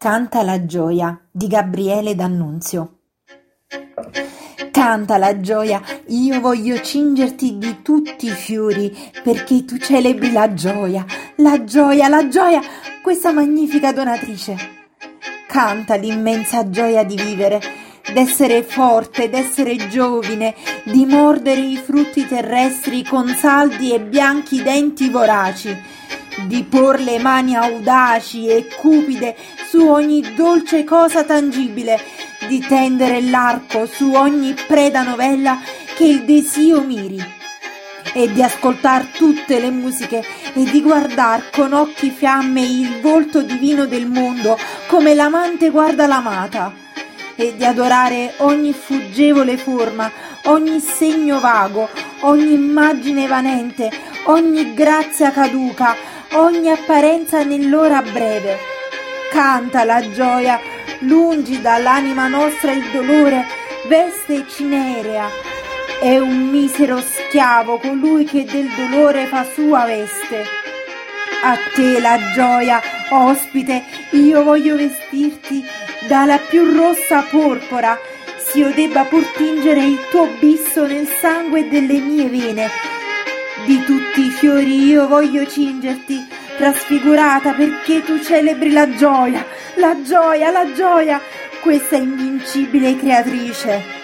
Canta la gioia di Gabriele D'Annunzio. Canta la gioia, io voglio cingerti di tutti i fiori perché tu celebri la gioia, questa magnifica donatrice. Canta l'immensa gioia di vivere, d'essere forte, d'essere giovine, di mordere i frutti terrestri con saldi e bianchi denti voraci, di por le mani audaci e cupide su ogni dolce cosa tangibile, di tendere l'arco su ogni preda novella che il desio miri, e di ascoltar tutte le musiche e di guardar con occhi fiamme il volto divino del mondo come l'amante guarda l'amata, e di adorare ogni fuggevole forma, ogni segno vago, ogni immagine evanente, ogni grazia caduca, ogni apparenza nell'ora breve. Canta la gioia, lungi dall'anima nostra il dolore, veste cinerea, è un misero schiavo colui che del dolore fa sua veste. A te la gioia, ospite, io voglio vestirti dalla più rossa porpora, s'io debba pur tingere il tuo bisso nel sangue delle mie vene. Di tutti i fiori io voglio cingerti, trasfigurata perché tu celebri la gioia, questa invincibile creatrice.